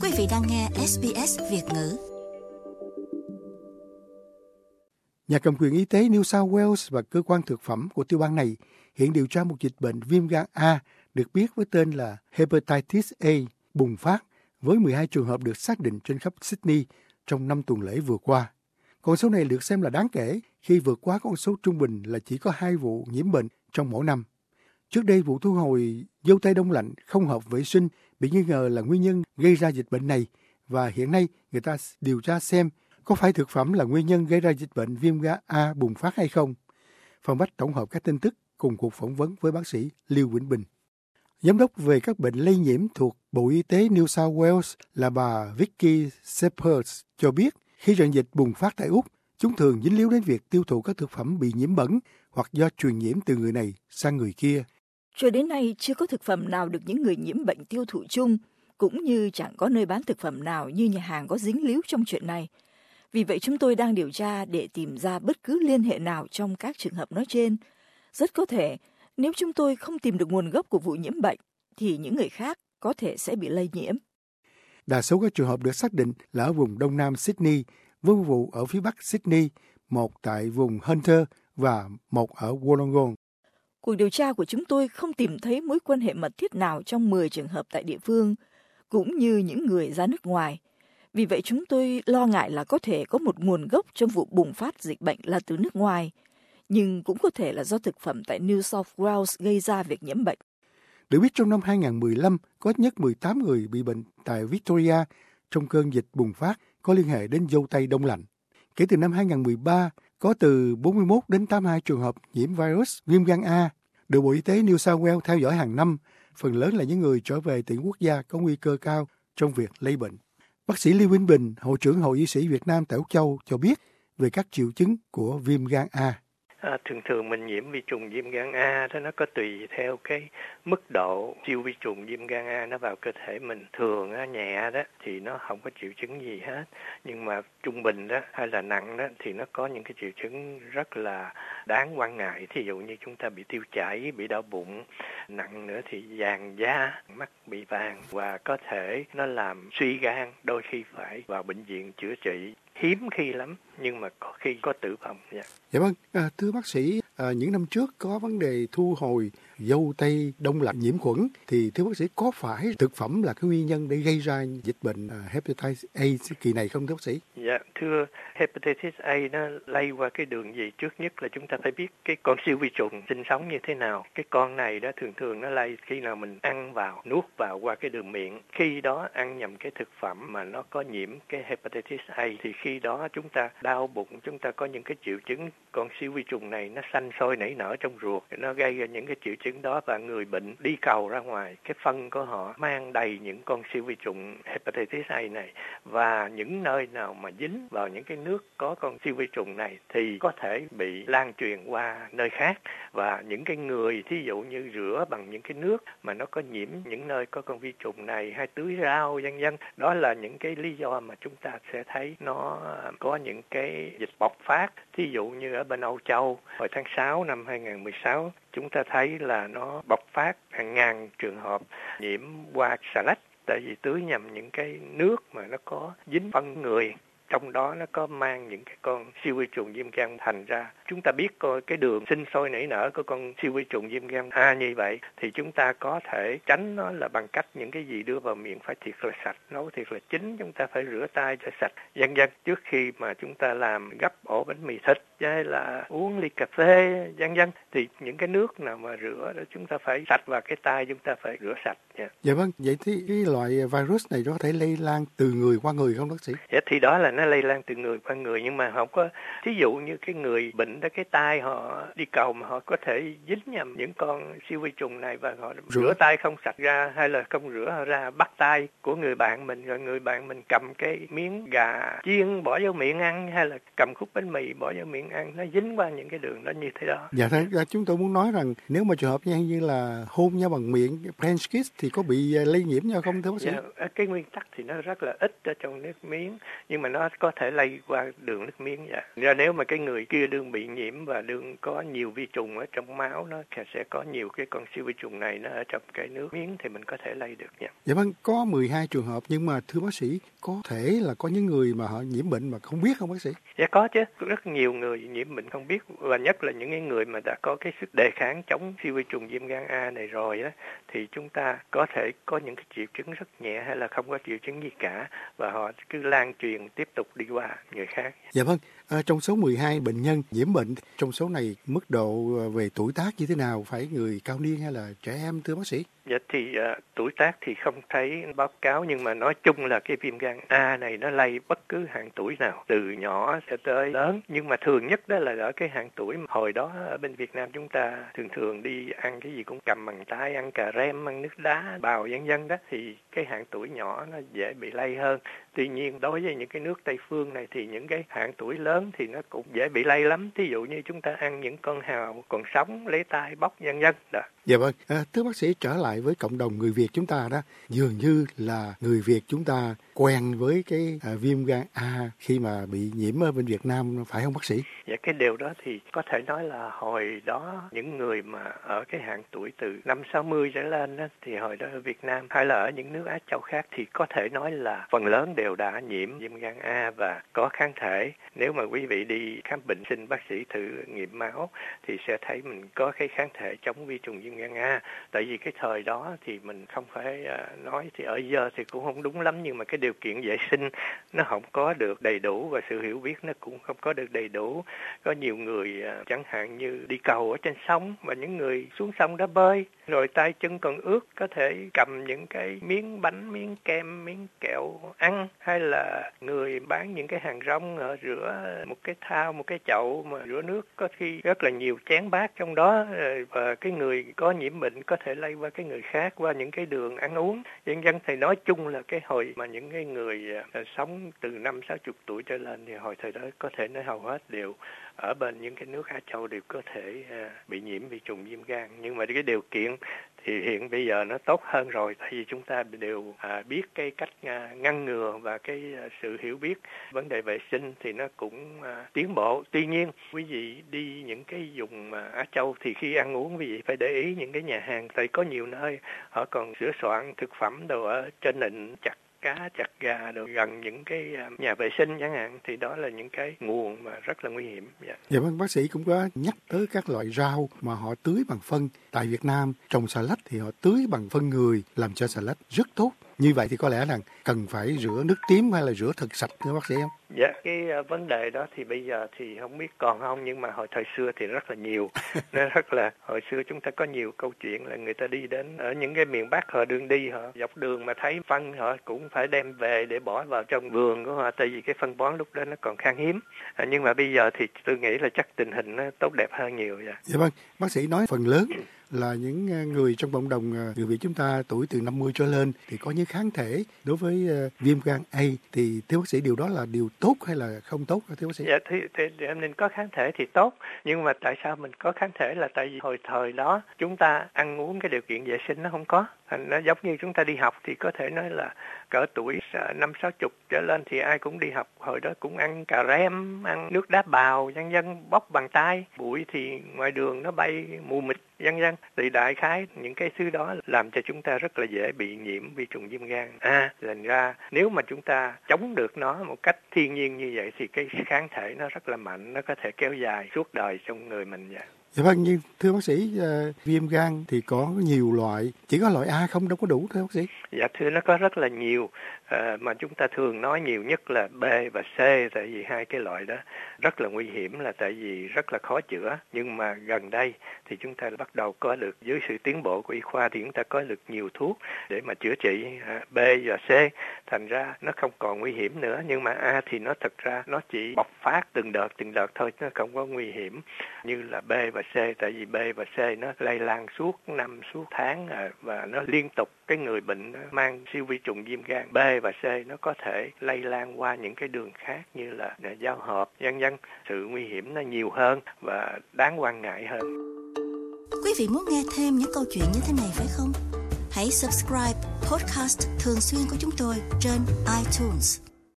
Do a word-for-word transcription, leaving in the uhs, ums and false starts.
Quý vị đang nghe ét bê ét Việt ngữ. Nhà cầm quyền y tế New South Wales và cơ quan thực phẩm của tiểu bang này hiện điều tra một dịch bệnh viêm gan A được biết với tên là Hepatitis A bùng phát với mười hai trường hợp được xác định trên khắp Sydney trong năm tuần lễ vừa qua. Con số này được xem là đáng kể khi vượt quá con số trung bình là chỉ có hai vụ nhiễm bệnh trong mỗi năm. Trước đây, vụ thu hồi dâu tây đông lạnh không hợp vệ sinh bị nghi ngờ là nguyên nhân gây ra dịch bệnh này, và hiện nay người ta điều tra xem có phải thực phẩm là nguyên nhân gây ra dịch bệnh viêm gan A bùng phát hay không. Phòng Bách tổng hợp các tin tức cùng cuộc phỏng vấn với bác sĩ Lưu Vĩnh Bình. Giám đốc về các bệnh lây nhiễm thuộc Bộ Y tế New South Wales là bà Vicky Shepherd cho biết khi trận dịch bùng phát tại Úc, chúng thường dính líu đến việc tiêu thụ các thực phẩm bị nhiễm bẩn hoặc do truyền nhiễm từ người này sang người kia. Cho đến nay, chưa có thực phẩm nào được những người nhiễm bệnh tiêu thụ chung, cũng như chẳng có nơi bán thực phẩm nào như nhà hàng có dính líu trong chuyện này. Vì vậy, chúng tôi đang điều tra để tìm ra bất cứ liên hệ nào trong các trường hợp nói trên. Rất có thể, nếu chúng tôi không tìm được nguồn gốc của vụ nhiễm bệnh, thì những người khác có thể sẽ bị lây nhiễm. Đa số các trường hợp được xác định là ở vùng đông nam Sydney, với một vụ ở phía bắc Sydney, một tại vùng Hunter và một ở Wollongong. Cuộc điều tra của chúng tôi không tìm thấy mối quan hệ mật thiết nào trong mười trường hợp tại địa phương, cũng như những người ra nước ngoài. Vì vậy chúng tôi lo ngại là có thể có một nguồn gốc trong vụ bùng phát dịch bệnh là từ nước ngoài, nhưng cũng có thể là do thực phẩm tại New South Wales gây ra việc nhiễm bệnh. Được biết trong năm hai không một lăm, có ít nhất mười tám người bị bệnh tại Victoria trong cơn dịch bùng phát có liên hệ đến dâu tây đông lạnh. Kể từ năm hai không một ba, có từ bốn mươi mốt đến tám mươi hai trường hợp nhiễm virus viêm gan A được Bộ Y tế New South Wales theo dõi hàng năm, phần lớn là những người trở về từ quốc gia có nguy cơ cao trong việc lây bệnh. Bác sĩ Lưu Vĩnh Bình, Hội trưởng Hội Y sĩ Việt Nam tại Úc Châu cho biết về các triệu chứng của viêm gan A. À, thường thường mình nhiễm vi trùng viêm gan A đó, nó có tùy theo cái mức độ siêu vi trùng viêm gan A nó vào cơ thể mình. Thường á, nhẹ đó thì nó không có triệu chứng gì hết, nhưng mà trung bình đó hay là nặng đó thì nó có những cái triệu chứng rất là đáng quan ngại. Thí dụ như chúng ta bị tiêu chảy, bị đau bụng, nặng nữa thì vàng da, mắt bị vàng, và có thể nó làm suy gan, đôi khi phải vào bệnh viện chữa trị. Hiếm khi lắm, nhưng mà có khi có tử vong. Dạ, dạ vâng, à, thưa bác sĩ, à, những năm trước có vấn đề thu hồi dâu tây đông lạnh nhiễm khuẩn, thì thưa bác sĩ có phải thực phẩm là cái nguyên nhân để gây ra dịch bệnh à, Hepatitis A kỳ này không thưa bác sĩ? Dạ, thưa, Hepatitis A nó lây qua cái đường gì? Trước nhất là chúng ta phải biết cái con siêu vi trùng sinh sống như thế nào. Cái con này đó thường thường nó lây khi nào mình ăn vào, nuốt vào qua cái đường miệng. Khi đó ăn nhầm cái thực phẩm mà nó có nhiễm cái Hepatitis A thì khi đó chúng ta đau bụng, chúng ta có những cái triệu chứng con siêu vi trùng này nó sanh sôi nảy nở trong ruột, nó gây ra những cái triệu chứng đó, và người bệnh đi cầu ra ngoài, cái phân của họ mang đầy những con siêu vi trùng Hepatitis A này, và những nơi nào mà dính vào những cái nước có con siêu vi trùng này thì có thể bị lan truyền qua nơi khác. Và những cái người thí dụ như rửa bằng những cái nước mà nó có nhiễm những nơi có con vi trùng này, hay tưới rau vân vân, đó là những cái lý do mà chúng ta sẽ thấy nó có những cái dịch bộc phát. Thí dụ như ở bên Âu Châu hồi tháng sáu năm hai không một sáu, chúng ta thấy là nó bộc phát hàng ngàn trường hợp nhiễm qua xà lách, tại vì tưới nhầm những cái nước mà nó có dính phân người, trong đó nó có mang những cái con siêu vi trùng viêm gan. Thành ra chúng ta biết coi cái đường sinh sôi nảy nở của con siêu vi trùng viêm gan A như vậy thì chúng ta có thể tránh nó là bằng cách những cái gì đưa vào miệng phải thiệt là sạch, nấu thiệt là chín, chúng ta phải rửa tay cho sạch vân vân trước khi mà chúng ta làm gấp ổ bánh mì thịt hay là uống ly cà phê vân vân, thì những cái nước nào mà rửa đó chúng ta phải sạch, và cái tay chúng ta phải rửa sạch. Yeah. Dạ vâng, vậy thì cái loại virus này nó có thể lây lan từ người qua người không bác sĩ? Dạ, thì đó là nó lây lan từ người qua người, nhưng mà không có, thí dụ như cái người bệnh đó, cái tay họ đi cầu mà họ có thể dính nhầm những con siêu vi trùng này, và họ rửa, rửa tay không sạch ra, hay là không rửa ra, bắt tay của người bạn mình, rồi người bạn mình cầm cái miếng gà chiên bỏ vô miệng ăn, hay là cầm khúc bánh mì bỏ vô miệng ăn nó dính qua những cái đường đó như thế đó. Dạ thế chúng tôi muốn nói rằng nếu mà trường hợp như, như là hôn nhau bằng miệng French kiss thì có bị lây nhiễm nhau không thưa bác sĩ? Dạ, cái nguyên tắc thì nó rất là ít ở trong nước miếng, nhưng mà nó có thể lây qua đường nước miếng. Dạ. Ra nếu mà cái người kia đương bị nhiễm và đương có nhiều vi trùng ở trong máu, nó sẽ có nhiều cái con siêu vi trùng này nó ở trong cái nước miếng thì mình có thể lây được nha. Dạ vâng, có mười hai trường hợp, nhưng mà thưa bác sĩ, có thể là có những người mà họ nhiễm bệnh mà không biết không bác sĩ? Dạ có chứ, rất nhiều người nhiễm bệnh không biết, và nhất là những cái người mà đã có cái sức đề kháng chống siêu vi trùng viêm gan A này rồi á, thì chúng ta có thể có những cái triệu chứng rất nhẹ hay là không có triệu chứng gì cả, và họ cứ lan truyền tiếp tục đi qua người khác. Dạ vâng, à, trong số mười hai bệnh nhân nhiễm bệnh, trong số này mức độ về tuổi tác như thế nào, phải người cao niên hay là trẻ em thưa bác sĩ? Dạ thì uh, tuổi tác thì không thấy báo cáo, nhưng mà nói chung là cái viêm gan A này nó lây bất cứ hạng tuổi nào, từ nhỏ cho tới lớn, nhưng mà thường nhất đó là ở cái hạng tuổi mà hồi đó ở bên Việt Nam chúng ta thường thường đi ăn cái gì cũng cầm bằng tay, ăn cà rem, ăn nước đá, bào vân vân đó, thì cái hạng tuổi nhỏ nó dễ bị lây hơn. Tuy nhiên đối với những cái nước Tây phương này thì những cái hạng tuổi lớn thì nó cũng dễ bị lây lắm. Thí dụ như chúng ta ăn những con hào còn sống, lấy tai bóc vân vân đó. Dạ vâng, à, thưa bác sĩ, trở lại với cộng đồng người Việt chúng ta đó, dường như là người Việt chúng ta quen với cái à, viêm gan A khi mà bị nhiễm ở bên Việt Nam, phải không bác sĩ? Dạ cái điều đó thì có thể nói là hồi đó những người mà ở cái hạng tuổi từ năm sáu mươi trở lên đó, thì hồi đó ở Việt Nam hay là ở những nước Á Châu khác thì có thể nói là phần lớn đều đã nhiễm viêm gan A và có kháng thể. Nếu mà quý vị đi khám bệnh xin bác sĩ thử nghiệm máu thì sẽ thấy mình có cái kháng thể chống vi trùng viêm gan A. Tại vì cái thời đó thì mình không phải uh, nói thì ở giờ thì cũng không đúng lắm, nhưng mà cái điều kiện vệ sinh nó không có được đầy đủ và sự hiểu biết nó cũng không có được đầy đủ. Có nhiều người uh, chẳng hạn như đi cầu ở trên sông và những người xuống sông đó bơi rồi tay chân còn ướt, có thể cầm những cái miếng bánh, miếng kem, miếng kẹo ăn, hay là người bán những cái hàng rong ở rửa một cái thau, một cái chậu mà rửa nước có khi rất là nhiều chén bát trong đó, và cái người có nhiễm bệnh có thể lây qua cái người khác qua những cái đường ăn uống. Dân dân thì nói chung là cái hồi mà những cái người uh, sống từ năm sáu chục tuổi trở lên thì hồi thời đó có thể nói hầu hết đều ở bên những cái nước Á Châu đều có thể uh, bị nhiễm vi trùng viêm gan. Nhưng mà cái điều kiện thì hiện bây giờ nó tốt hơn rồi, tại vì chúng ta đều à, biết cái cách à, ngăn ngừa và cái à, sự hiểu biết vấn đề vệ sinh thì nó cũng à, tiến bộ. Tuy nhiên quý vị đi những cái vùng mà Á Châu thì khi ăn uống quý vị phải để ý những cái nhà hàng, tại có nhiều nơi họ còn sửa soạn thực phẩm đồ ở trên nịnh, chặt cá, chặt gà đồ gần những cái nhà vệ sinh chẳng hạn, thì đó là những cái nguồn mà rất là nguy hiểm. Dạ. Dạ vâng, bác sĩ cũng có nhắc tới các loại rau mà họ tưới bằng phân. Tại Việt Nam trồng xà lách thì họ tưới bằng phân người làm cho xà lách rất tốt. Như vậy thì có lẽ là cần phải rửa nước tím hay là rửa thật sạch thưa bác sĩ không? Dạ, cái uh, vấn đề đó thì bây giờ thì không biết còn không, nhưng mà hồi thời xưa thì rất là nhiều. Nó rất là, hồi xưa chúng ta có nhiều câu chuyện là người ta đi đến ở những cái miền Bắc, họ đường đi, họ dọc đường mà thấy phân họ cũng phải đem về để bỏ vào trong vườn của họ, tại vì cái phân bón lúc đó nó còn khan hiếm. À, nhưng mà bây giờ thì tôi nghĩ là chắc tình hình nó tốt đẹp hơn nhiều. Dạ, dạ vâng, bác sĩ nói phần lớn là những người trong cộng đồng người Việt chúng ta tuổi từ năm mươi trở lên thì có những kháng thể đối với viêm gan A, thì thưa bác sĩ điều đó là điều tốt hay là không tốt thưa bác sĩ? Dạ thì, thì, thì em nên có kháng thể thì tốt, nhưng mà tại sao mình có kháng thể là tại vì hồi thời đó chúng ta ăn uống cái điều kiện vệ sinh nó không có. Nó giống như chúng ta đi học thì có thể nói là cỡ tuổi năm sáu chục trở lên thì ai cũng đi học, hồi đó cũng ăn cà rem, ăn nước đá bào vân vân, bóc bằng tay, bụi thì ngoài đường nó bay mù mịt vân vân. Thì đại khái những cái thứ đó làm cho chúng ta rất là dễ bị nhiễm vi trùng viêm gan A. Thành ra nếu mà chúng ta chống được nó một cách thiên nhiên như vậy thì cái kháng thể nó rất là mạnh, nó có thể kéo dài suốt đời trong người mình vậy. Dạ vâng, nhưng thưa bác sĩ, uh, viêm gan thì có nhiều loại, chỉ có loại A không đâu có đủ thưa bác sĩ? Dạ thưa, nó có rất là nhiều, à, mà chúng ta thường nói nhiều nhất là B và C, tại vì hai cái loại đó rất là nguy hiểm, là tại vì rất là khó chữa. Nhưng mà gần đây thì chúng ta bắt đầu có được, dưới sự tiến bộ của y khoa thì chúng ta có được nhiều thuốc để mà chữa trị à, B và C, thành ra nó không còn nguy hiểm nữa. Nhưng mà A thì nó thật ra nó chỉ bộc phát từng đợt từng đợt thôi, nó không có nguy hiểm như là B và C, tại vì B và C nó lây lan suốt năm suốt tháng à, và nó liên tục, cái người bệnh mang siêu vi trùng viêm gan B B và C nó có thể lây lan qua những cái đường khác như là giao hợp, vân vân. Sự nguy hiểm nó nhiều hơn và đáng quan ngại hơn. Quý vị muốn nghe thêm những câu chuyện như thế này phải không? Hãy subscribe podcast thường xuyên của chúng tôi trên iTunes.